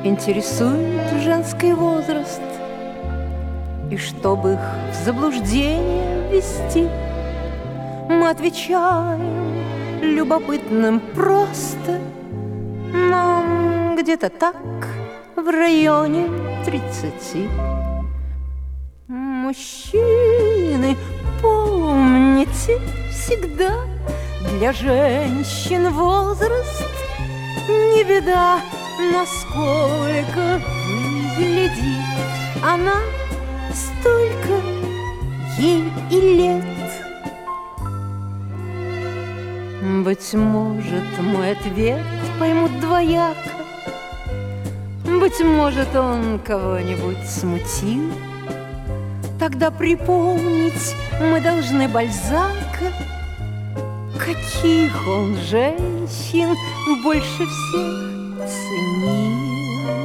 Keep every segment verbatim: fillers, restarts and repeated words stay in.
интересует женский возраст. И чтобы их в заблуждение ввести, мы отвечаем любопытным просто: нам где-то так, в районе тридцати. Мужчины, помните, всегда для женщин возраст не беда, насколько выглядит она, столько ей и лет. Быть может, мой ответ поймут двояко, быть может, он кого-нибудь смутил. Тогда припомнить мы должны Бальзака, каких он женщин больше всех ценил.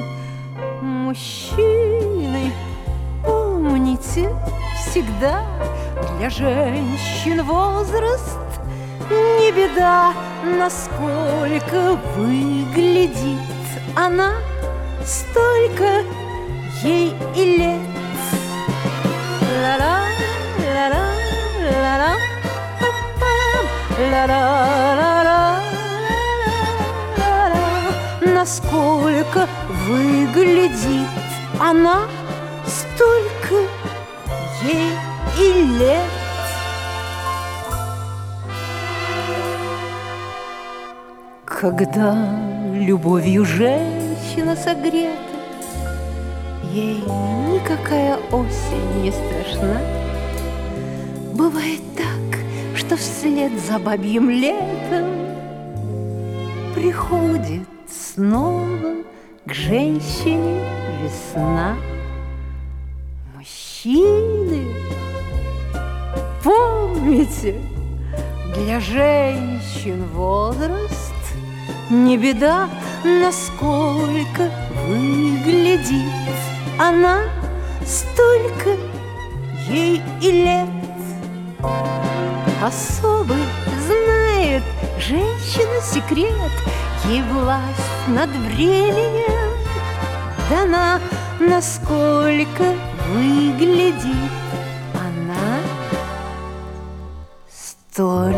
Мужчины, помните, всегда для женщин возраст не беда, насколько выглядит она, столько ей и лет. Ла-ла, ла-ла, ла-ла, ла-ла, ла-ла, насколько выглядит она, столько ей и лет. Когда любовью женщина согрета, ей никакая осень не страшна. Бывает так, что вслед за бабьим летом приходит снова к женщине весна. Мужчины, помните, для женщин возраст не беда, насколько выглядит она, столько ей и лет. Особый знает женщина секрет, ей власть над временем дана, насколько выглядит она, столько